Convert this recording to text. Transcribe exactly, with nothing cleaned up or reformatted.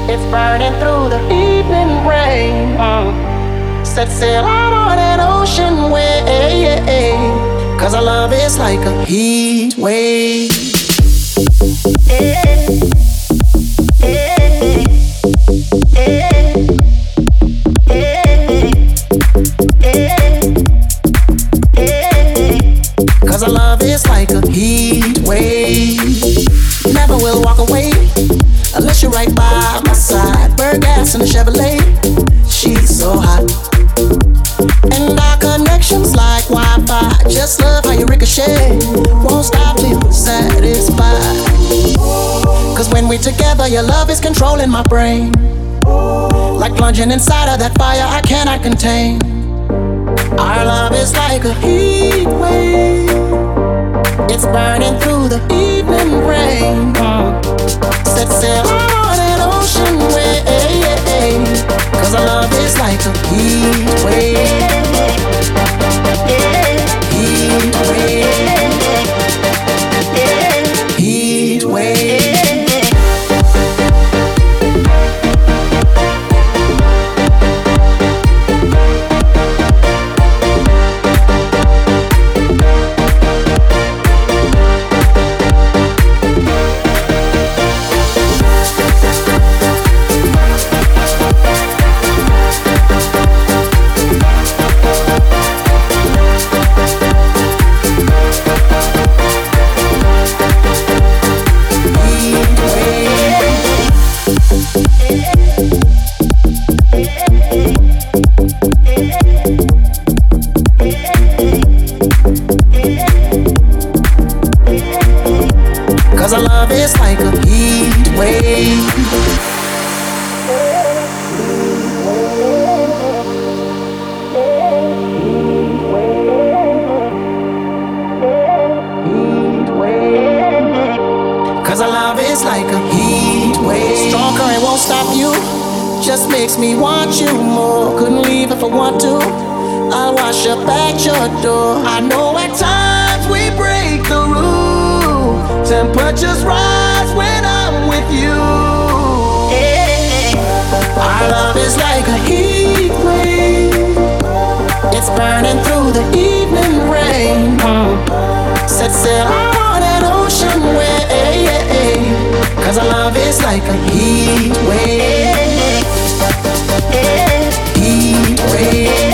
It's burning through the evening rain. Mm. Set sail out on an ocean wave. Cause our love is like a heat wave. Yeah. Yeah. Yeah. Cause our love is like a heat wave. Never will walk away unless you're right by my side. Burn gas in a Chevrolet. She's so hot. And our connection's like Wi-Fi. Just love how you ricochet. Won't stop till you're satisfied. Cause when we're together, your love is controlling my brain. Like plunging inside of that fire I cannot contain. Our love is like a heat wave. It's burning through the evening rain. Set sail on an ocean wave. Cause our love is like a heat wave. Heat wave. Heat wave. Cause our love is like a heat wave. Cause our love is like a heat wave. Strong current won't stop you, just makes me want you more. Couldn't leave if I want to. I'll wash up at your door. I know at times we break the rules. Temperatures rise when I'm with you. Our love is like a heat wave. It's burning through the evening rain. Set sail on an ocean wave. Cause our love is like a heat wave. Heat wave.